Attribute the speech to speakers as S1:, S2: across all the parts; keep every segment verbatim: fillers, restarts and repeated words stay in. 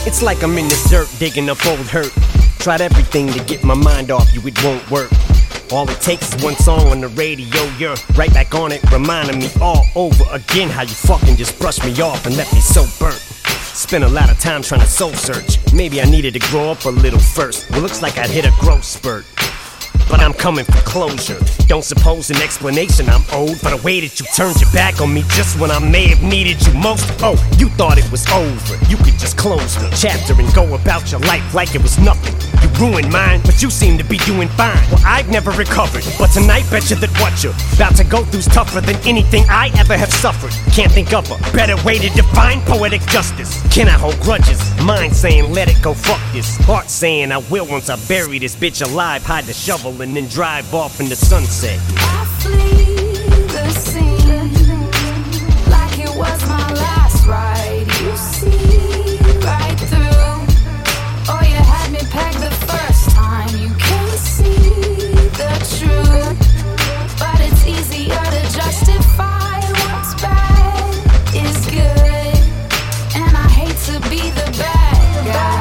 S1: It's like I'm in the dirt digging up old hurt. Tried everything to get my mind off you, it won't work. All it takes is one song on the radio, you're right back on it, reminding me all over again how you fucking just brushed me off and left me so burnt. Spent a lot of time trying to soul search. Maybe I needed to grow up a little first. Well, looks like I'd hit a growth spurt, but I'm coming for closure. Don't suppose an explanation I'm owed for the way that you turned your back on me just when I may have needed you most. Oh, you thought it was over. You could just close the chapter and go about your life like it was nothing. You ruined mine, but you seem to be doing fine. Well, I've never recovered, but tonight bet you that what you're about to go through's tougher than anything I ever have suffered. Can't think of a better way to define poetic justice. Can I hold grudges? Mind saying let it go, fuck this. Heart saying I will once I bury this bitch alive. Hide the shovel and then drive off in the sunset.
S2: I flee the scene like it was my last ride. You see right through. Oh, you had me pegged the first time. You can see the truth, but it's easier to justify what's bad is good, and I hate to be the bad guy.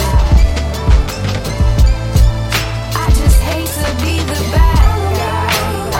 S2: I just hate to be the bad guy.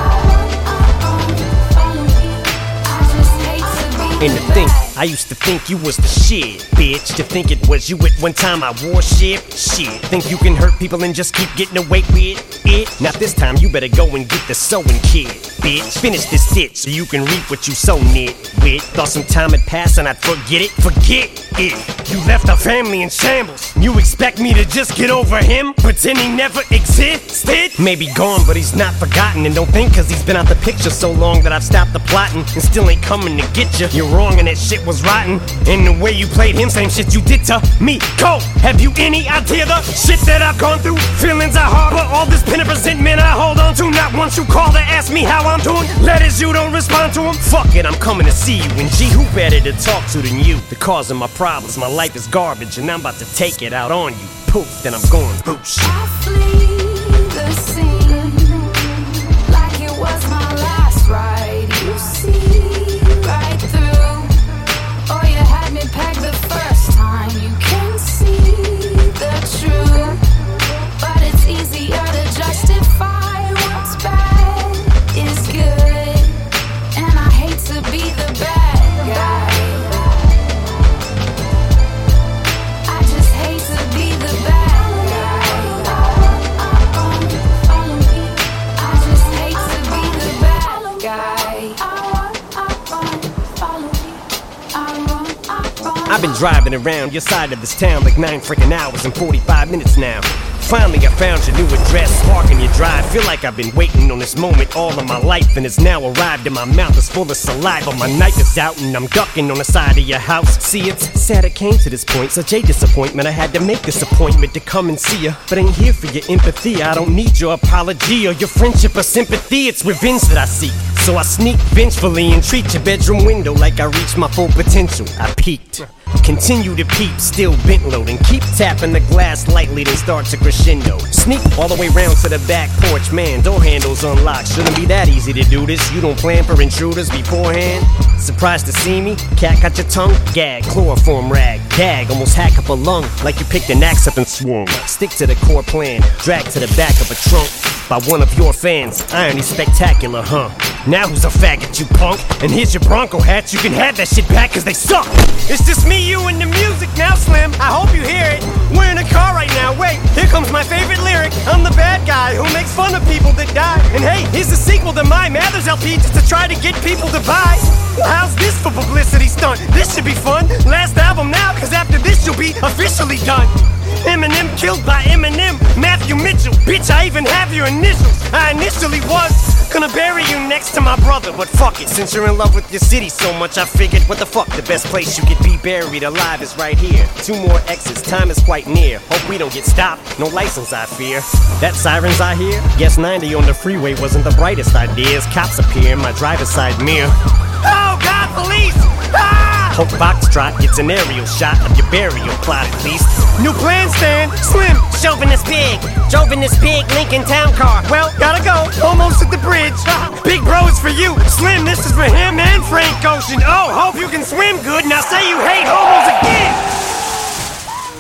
S2: I just hate to be
S1: And
S2: the
S1: to think,
S2: bad.
S1: I used to think you was the shit, bitch. To think it was you at one time I wore shit. Shit, think you can hurt people and just keep getting away with it? Not this time, you better go and get the sewing kit, bitch. Finish this ditch so you can reap what you sow nitwit. Thought some time had passed and I'd forget it, forget it. You left our family in shambles. You expect me to just get over him? Pretend he never existed? Maybe gone, but he's not forgotten. And don't think cause he's been out the picture so long that I've stopped the plotting and still ain't coming to get you. You're wrong and that shit was rotten. And the way you played him, same shit you did to me. Cole, have you any idea the shit that I've gone through? Feelings I harbor, all this pin of resentment I hold on to. Not once you call to ask me how I'm doing. Letters you don't respond to them. Fuck it, I'm coming to see you. And gee, who better to talk to than you? The cause of my problems, my life is garbage, and I'm about to take it out on you. Poof, then I'm going boosh.
S2: I flee the scene like it was my last ride. You see right through. Oh, you had me pegged the first time. You can see the truth, but it's easier to justify what's bad is good, and I hate to be the bad guy. I just hate to be the bad guy. Follow me. I just hate to be the bad guy. Follow me. I run, I run.
S1: I've been driving around your side of this town like nine freaking hours and forty-five minutes now. Finally I found your new address, parking your drive. Feel like I've been waiting on this moment all of my life, and it's now arrived and my mouth is full of saliva. My knife is out and I'm ducking on the side of your house. See, it's sad it came to this point, such a disappointment. I had to make this appointment to come and see ya, but ain't here for your empathy. I don't need your apology or your friendship or sympathy. It's revenge that I seek, so I sneak vengefully and treat your bedroom window like I reached my full potential. I peeked, continue to peep, still bent low, and keep tapping the glass lightly, then start to crescendo. Sneak all the way round to the back porch, man, door handles unlocked. Shouldn't be that easy to do this. You don't plan for intruders beforehand. Surprised to see me? Cat got your tongue? Gag, chloroform rag, gag, almost hack up a lung like you picked an axe up and swung. Stick to the core plan, drag to the back of a trunk by one of your fans. Irony spectacular, huh? Now who's a faggot, you punk? And here's your Bronco hats, you can have that shit back cause they suck. It's just me, you, and the music now, Slim. I hope you hear it. We're in a car right now, wait, here comes my favorite lyric. I'm the bad guy who makes fun of people that die. And hey, here's the sequel to my Mathers L P just to try to get people to buy. Well, how's this for publicity stunt? This should be fun. Last album now, cause after this you'll be officially done. Eminem killed by Eminem, Matthew Mitchell. Bitch, I even have your initials. I initially was gonna bury you next to my brother, but fuck it, since you're in love with your city so much, I figured, what the fuck, the best place you could be buried alive is right here. Two more exits, time is quite near. Hope we don't get stopped, no license I fear. That sirens I hear? Guess ninety on the freeway wasn't the brightest ideas. Cops appear in my driver's side mirror. Oh God, police! Ah! Hope Foxtrot gets an aerial shot of your burial plot at least. New plan, Stan, Slim, chauvinist pig. Drove in this big Lincoln Town car. Well, gotta go, almost at the bridge. Big bro is for you, Slim, this is for him and Frank Ocean. Oh, hope you can swim good, now say you hate homos again.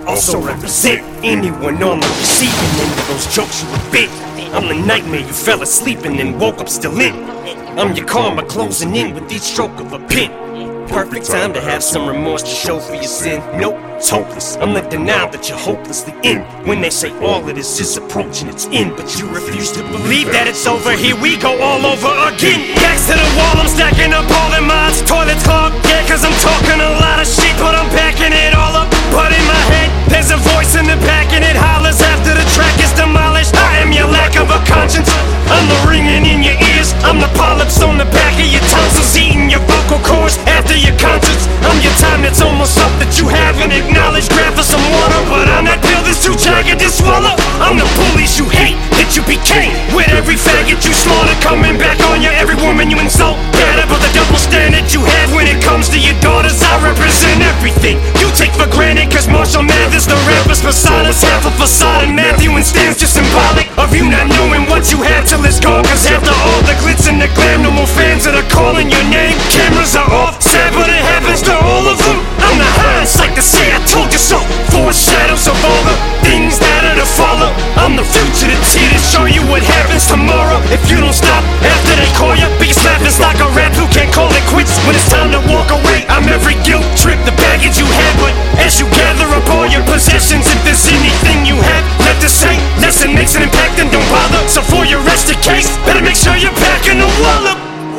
S1: also represent anyone on the receiving end of those jokes you a bit. I'm the nightmare you fell asleep in and woke up still in. I'm your karma closing in with each stroke of a pen. Perfect time to have some remorse to show for your sin. Nope, it's hopeless. I'm the denial that you're hopelessly in. When they say all of this is approaching its end, but you refuse to believe that it's over. Here we go all over again. Backs to the wall, I'm stacking up all the mods. Toilets clogged, yeah, cause I'm talking a lot of shit, but I'm backing it all up. But in my head, there's a voice in the back and it hollers after the track is demolished. I am your lack of a conscience. I'm the ringing in your ears. I'm the polyps on the back of your tonsils, eating your vocal cords after your concerts. I'm your time that's almost up that you haven't acknowledged. Grab for some water, but I'm that pill that's too jagged to swallow. I'm the bullies you hate that you became, with every faggot you slaughter coming back on you. Every woman you insult, bad about the double standard you have when it comes to your daughters. I represent everything you take for granted, cause Marshall Mathers, the rapper's persona's half a facade, and Matthew and Stan's just symbolic of you not knowing what you have till it's gone. Cause after all the glitz and the glam, no more fans that are calling your name. Cameras are off, sad but it happens to all of them. I'm the hindsight to say I told you so, foreshadows of all the things that are to follow. I'm the future that's here to show you what happens tomorrow if you don't stop after they call you. Biggest laughing's like a rap who can't call it quits when it's time to walk away. I'm every guilt trip, the baggage you had, but as you gather up all your possessions, if there's anything you have left to say, lesson makes an impact and don't bother. So for your rest of case, better make sure you're packing the wallop.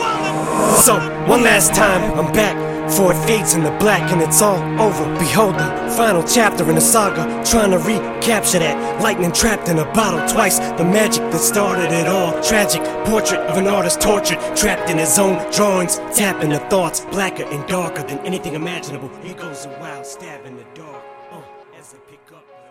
S1: So, one last time, I'm back, for it fades in the black and it's all over. Behold the final chapter in the saga, trying to recapture that lightning trapped in a bottle twice. The magic that started it all, tragic portrait of an artist tortured, trapped in his own drawings, tapping the thoughts, blacker and darker than anything imaginable. He goes a wild stab in the dark, uh, as they pick up.